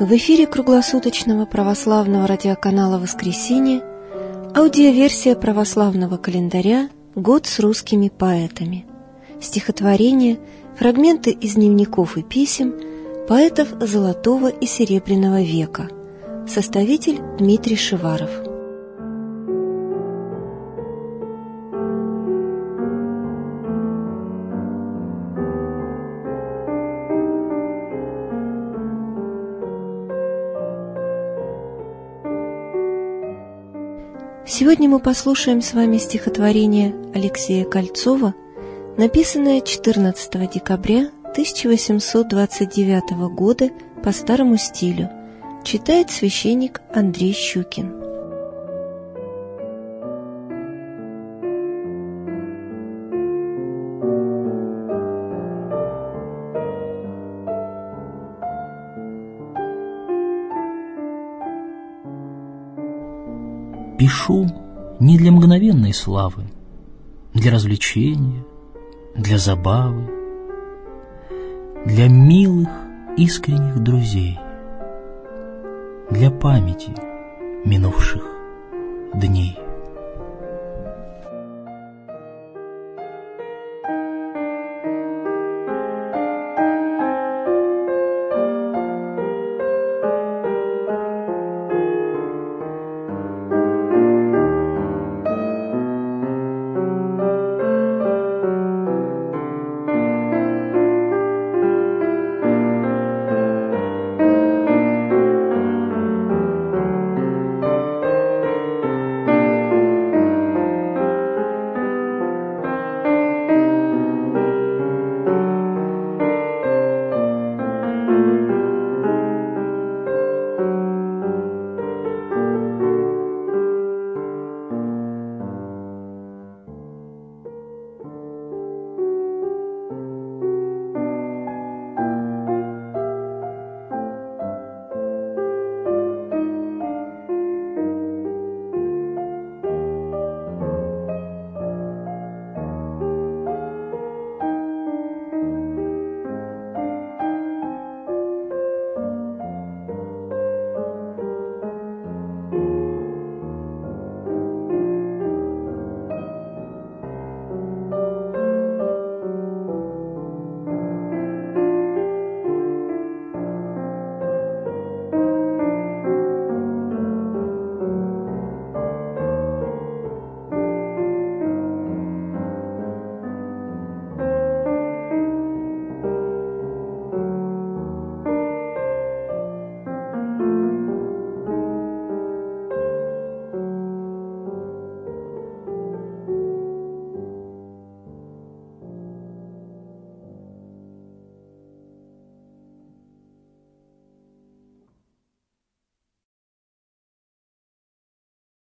В эфире круглосуточного православного радиоканала «Воскресенье» аудиоверсия православного календаря «Год с русскими поэтами». Стихотворения, фрагменты из дневников и писем поэтов Золотого и Серебряного века. Составитель Дмитрий Шиваров. Сегодня мы послушаем с вами стихотворение Алексея Кольцова, написанное 14 декабря 1829 года по старому стилю. Читает священник Андрей Щукин. Пишу не для мгновенной славы, для развлечения, для забавы, для милых, искренних друзей, для памяти минувших дней.